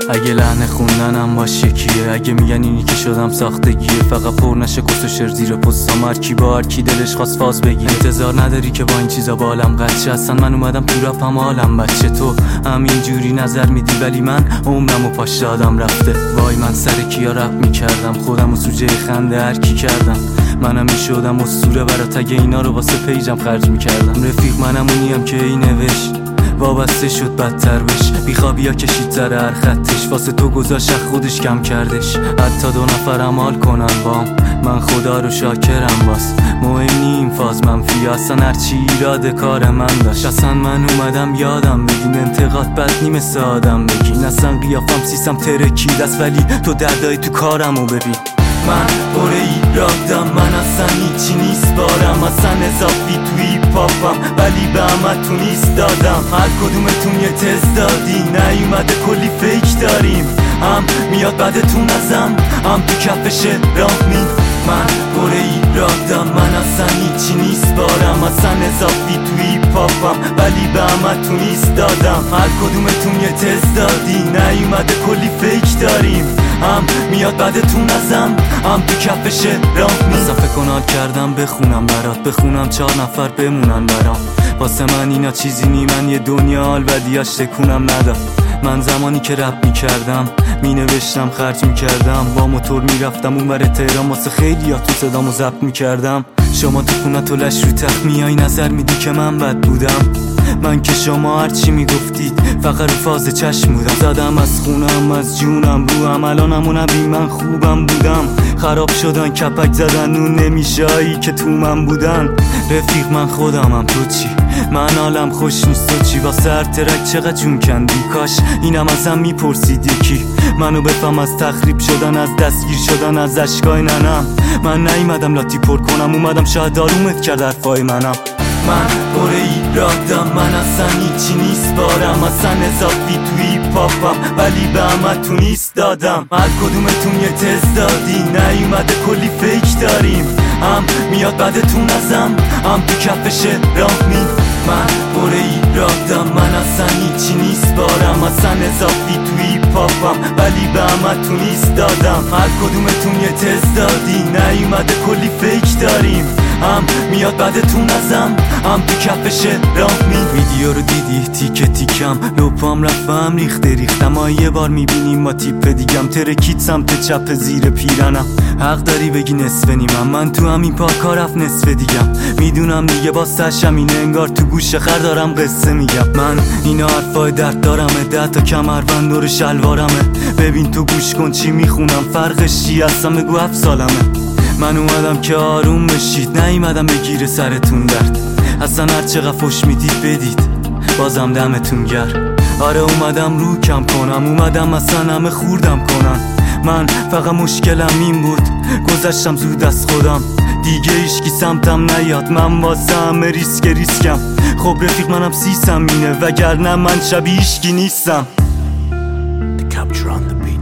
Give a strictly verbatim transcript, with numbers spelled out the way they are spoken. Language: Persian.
اگه لحن خوندنم باش یکیه، اگه میگن اینی که شدم ساختگیه، فقط پر نشه کس و شعر زیر پستام، هر کی با هر کی دلش خواست فاز بگی. انتظار نداری که با این چیزا بالم قدشه، اصلا من اومدم تو رپم حالم بچه. تو همین جوری نظر میدی ولی من عمرم و پاش دادم رفته. وای من سر کیا رپ میکردم، خودم و سوژه خنده هر کی کردم. منم میشدم اسطوره برات اگه اینا رو واسه پیجم خرج میکردم. رفیق منم اونیم که این نوشت وابسته شد بدتر بش، بیخوابیا کشید سر هر خطش، واسه تو گذاشت خودش کم کردش. حتی دو نفرم حال کنن بام، من خدا رو شاکرم. باز مهم نی این فاز منفی، اصلا هرچی ایراد کار من داشت. اصلا من اومدم یادم بگین انتقاد بد نی مثل آدم بگین. اصلا قیافم سیسم ترکید است ولی تو دردای تو کارمو ببین. من پر ایرادم، من اصلا هیچی نیست بارم، اصلا اضافی توی پاپم ولی به همتون نیست دادم. هر کدومتون یه تست دادی، نیومده کلی فیک داریم. هم میاد بعدتون ازم، هم تو کفش راه می. من پر ایرادم، من اصلا هیچی نیست بارم، اصلا اضافی توی پاپم ولی به همتون نیست دادم. هر کدومتون یه تست دادی، نیومده کلی فیک داریم. هم میاد بعدتون ازم، هم تو کفش راه می. اصلا فکر کنال کردم بخونم برات، بخونم چهار نفر بمونن برام. واسه من اینا چیزی نی، من یه دنیا حال بدیاش تکونم نداد. من زمانی که رپ میکردم می نوشتم خرج میکردم، با موتور میرفتم اون بر تهران، واسه خیلی ها تو صدامو ضبط میکردم. شما تو خونه تو لش رو تخت میای نظر میدی که من بد بودم. من که شما هرچی میگفتید فقط رو فاز چشم بودم. زدم از خونم از جونم روم، الانم و نبی من خوبم بودم. خراب شدن کپک زدن اون نمیشایی که تو من بودن. رفیق من خودمم تو چی؟ من حالم خوش نیست تو چی؟ واسه هر ترک چقدر جون کندی، کاش اینم ازم میپرسید یکی. منو بفهم از تخریب شدن، از دستگیر شدن، از اشکای ننم. من نیومدم لاتی پر کنم، اومدم شاید آرومت کرد حرفای منم. من پر ایرادم، من اصلا هیچی نیست بارم، اصلا اضافی توی پاپم ولی به همتون نیست دادم. هر کدومتون یه تست دادی، نیومده کلی فیک داریم. هم میاد بعدتون ازم، هم تو کفش راه می. من پر ایرادم، من اصلا هیچی نیست بارم، اصلا اضافی توی پاپم ولی به همتون نیست دادم. هر کدومتون یه تست دادی، نیومده کلی فیک داریم. هم میاد بعدتون ازم، هم تو کفش راه می. ویدیو رو دیدی تیکه تیکم، لپام رفتم ریخته ریختم. آ یه بار میبینیم ما تیپ دیگم، ترکید سمت چپ زیر پیرنم. حق داری بگی نصف نیمم، من تو همین پاکا رفت نصف دیگم. میدونم دیگه با سشم اینه، انگار تو گوش خر دارم قصه میگم. من اینا حرفای درد دارمه، ده تا کمربند دور شلوارمه. ببین تو گوش کن چی میخونم، فرقش چی هستم بگو هفت سالمه. من اومدم که آروم بشید، نیومدم بگیره سرتون درد. اصلا هر چقدر فش میدید بدید، بازم دمتون گرم. آره اومدم رو کم کنم، اومدم اصلا همه خوردم کنن. من فقط مشکلم این بود، گذشتم زود از خودم. دیگه ایشکی سمتم نیاد، من واسه همه ریسک ریسکم. خب رفیق منم سیسم اینه، وگرنه من شبیه ایشکی نیستم. The capture on the beat.